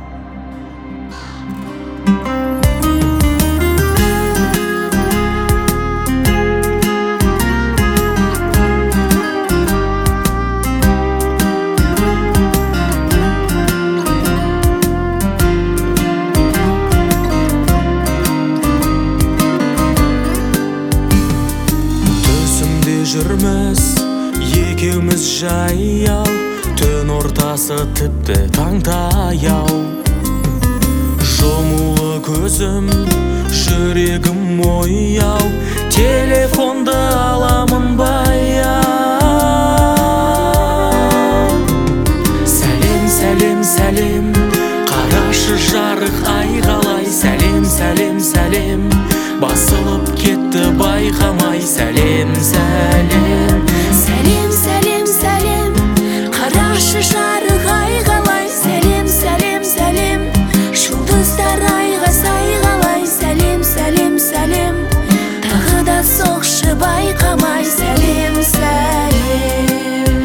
Жүрміз екеуміз жаяу, түн ортасы тіпті таң таяу. Жұмулы көзім, жүрегім ояу, телефонды аламын баяу. Сәлем, сәлем, сәлем, қарашы жарық ай қалай. Сәлем, сәлем, сәлем, басылып кетті байқамай. Сәлем, сәлем, сәлем, сәлем, сәлем, қарашы жарық ай қалай. Сәлем, сәлем, сәлем, жұлдыздар айға сай қалай. Сәлем, сәлем, сәлем, тағы да соқшы байқамай. Сәлем, сәлем,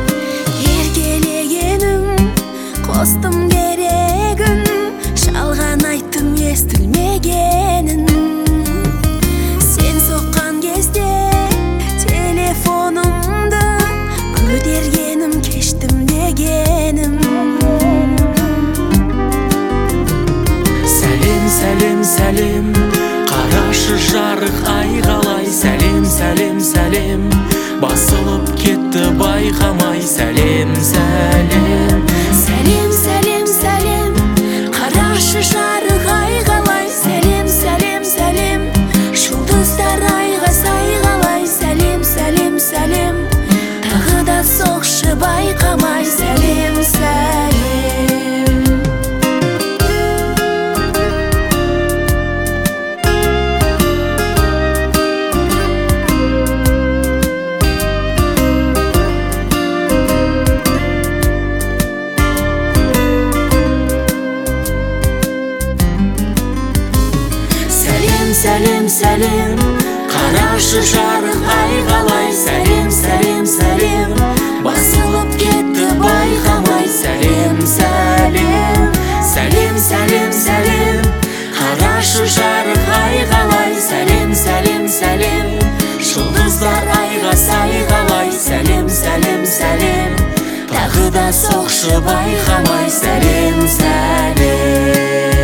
еркелегенің қостым керегін, жалған айттым естілмегенін. Сен соққан кезде телефонымды көтергенім, кештім дегенім. сәлем, сәлем, сәлем, қарашы жарық ай қалай. Сәлем, сәлем, сәлем, басылып кетті байқамай. Сәлем, сәлем, сәлем, сәлем, сәлем, қарашы жарық ай қалай. Сәлем, сәлем, сәлем, жұлдыздар айға сай қалай. Сәлем, сәлем, сәлем, тағы да соқшы байқамай. Сәлем, сәлем. Сәлем, сәлем, қарашы жарық ай қалай. Сәлем, сәлем, сәлем, басылып кетті байқамай. Сәлем, сәлем, сәлем, сәлем, сәлем, қарашы жарық ай қалай. Сәлем, сәлем, сәлем, жұлдыздар айға сай қалай. Сәлем, сәлем, сәлем, тағы да соқшы байқамай. Сәлем, сәлем.